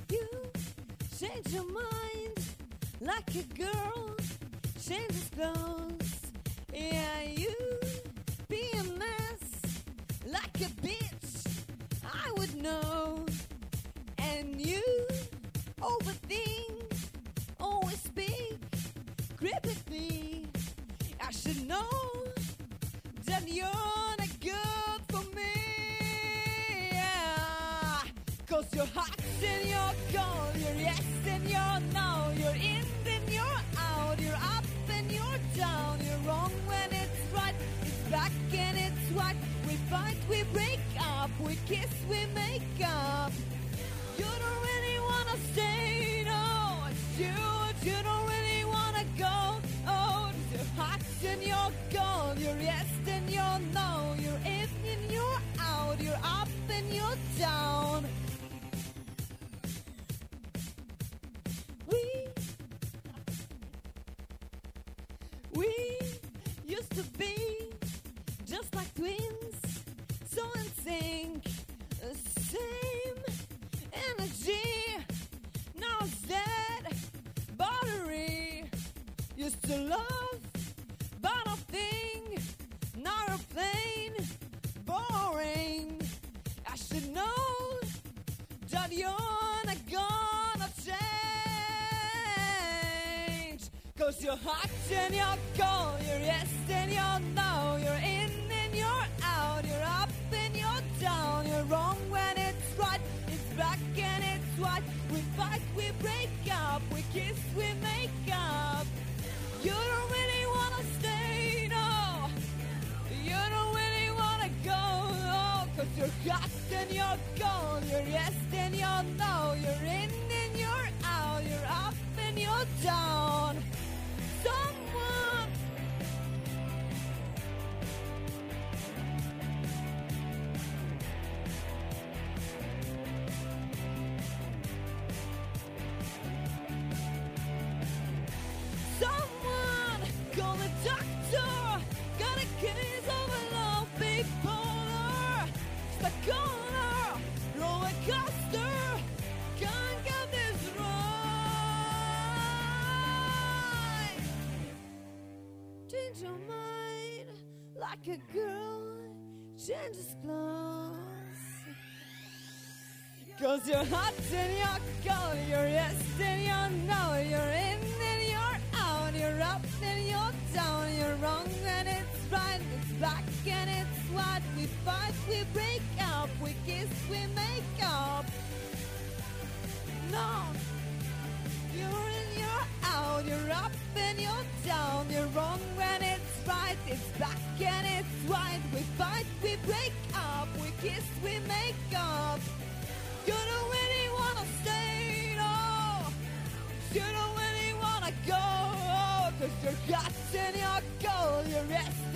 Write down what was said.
You change your mind like a girl changes clothes. Yeah, you be a mess like a bitch, I would know. And you overthink, always speak creepily. I should know that you're not good for me. Yeah. 'Cause you're hot and you're cold, you're yes and you're no, you're in and you're out, you're up and you're down, you're wrong when it's right, it's black and it's white. We fight, we break up, we kiss, we make up. You don't really wanna stay, no, it's you don't really wanna go. Oh, you're hot and you're cold, you're yes and you're no, you're in and you're out, you're up and you're down. We used to be just like twins, so in sync, same energy. Now it's dead, battery. Used to love, but I think now you're plain boring. I should know that you're not gonna change. 'Cause you're hot and you're cold, you're yes and you're no, you're in and you're out, you're up and you're down, you're wrong when it's right, it's black and it's white. We fight, we break up, we kiss, we make up. You don't really wanna stay, no, you don't really wanna go, no. 'Cause you're hot and you're cold, you're yes and you're no, you're in and you're out, you're up and you're down. Someone call the doctor. Got a case of a low bipolar. Stuck on a roller coaster. Can't get this right. Change your mind like a girl changes clothes. 'Cause you're hot and you're cold, you're yes and you're no, you're in and you're out, you're up and you're down, you're wrong and it's right, it's black and it's white. We fight, we break up, we kiss, we make up. No, you're in, you're out, you're up and you're down, you're wrong when it's right, it's black and it's white. We fight, we break up, we kiss, we make up. You don't really wanna stay, no, you don't really wanna go. 'Cause you're hot and you're cold, you're yes